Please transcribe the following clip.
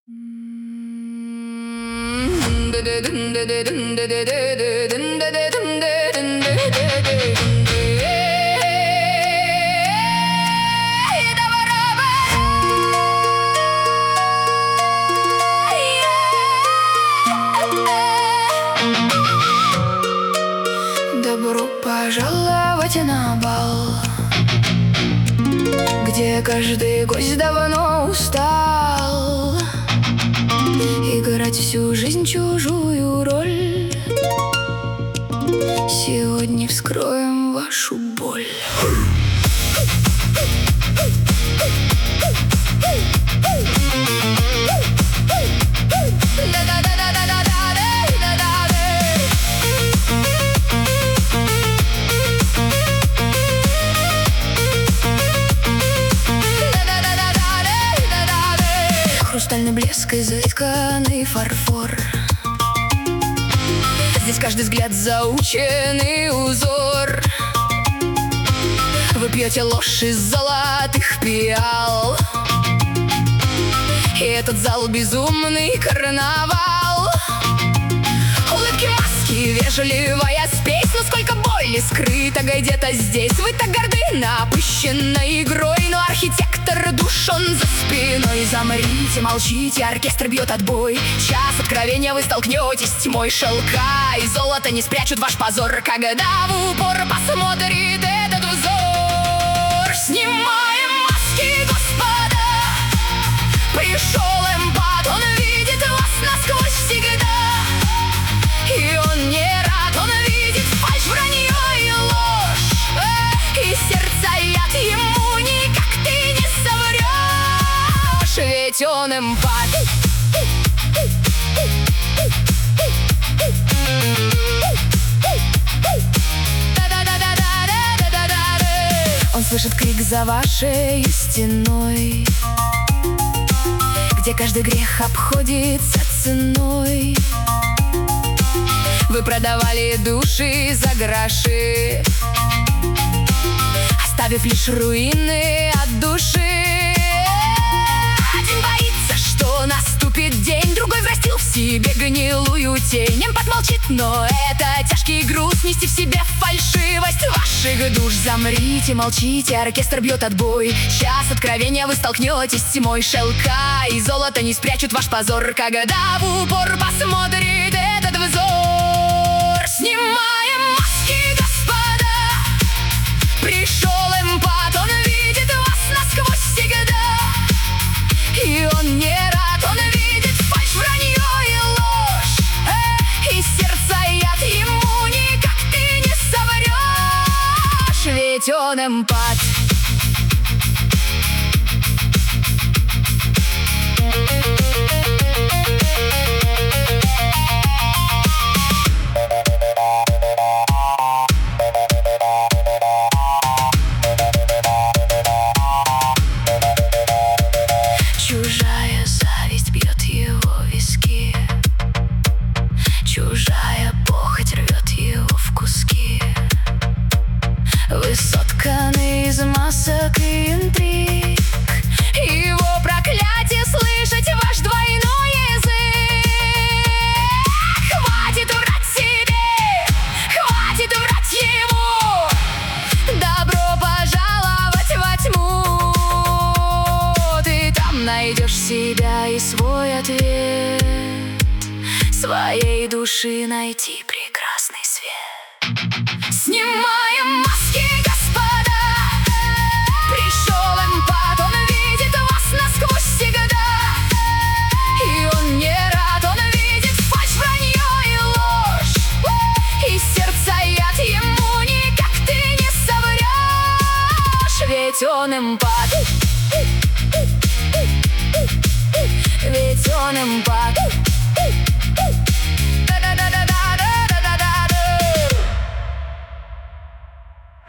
Добро пожаловать на бал, где каждый гость давно устал играть всю жизнь чужую роль. Сегодня вскроем вашу боль. Хрустальный блеск, изысканный фарфор. Здесь каждый взгляд заученный узор. Вы пьете ложь из золотых пиал, и этот зал безумный карнавал. Улыбки, маски, вежливая спесь, но сколько боли скрыто где-то здесь. Вы так горды напыщенной игрой, но архитектор душ он за спиной. Замрите, молчите, оркестр бьет отбой. Час откровения вы столкнетесь с тьмой. Шелка и золото не спрячут ваш позор, когда в упор посмотрит этот взор. Снимаем маски, господа, пришел эмпат, он видит вас насквозь всегда. И он не рад, он видит фальшь, вранье и ложь, и сердца яд, ему никак ты не соврешь, ведь он эмпат. Он слышит крик за вашей стеной, где каждый грех обходится ценой. Вы продавали души за гроши, оставив лишь руины от души. Один боится, что наступит день, другой взрастил в себе гнилую тень. Эмпат молчит, но это тяжкий груз, нести в себе фальшивость ваших душ. Замрите, молчите, оркестр бьет отбой. Час откровения вы столкнетесь с тьмой. Шелка и золото не спрячут ваш позор, когда в упор посмотрит этот взор. Снимаем маски, господа, пришел эмпат, он видит вас насквозь всегда. И он не рад, он видит фальшь, вранье и ложь, и сердца яд, ему никак ты не соврешь, ведь он эмпат. Чужая зависть бьет его в виски, чужая похоть рвет его в куски. Вы сотканы из масок и интриг, его проклятие слышать ваш двойной язык. Хватит врать себе, хватит врать ему. Добро пожаловать во тьму. Ты там найдешь себя и свой ответ, своей души найти прекрасный свет. Снимаем маски, господа, пришел эмпат, он видит вас насквозь всегда. И он не рад, он видит фальшь, вранье и ложь, и сердца яд, ему никак ты не соврешь, ведь он эмпат.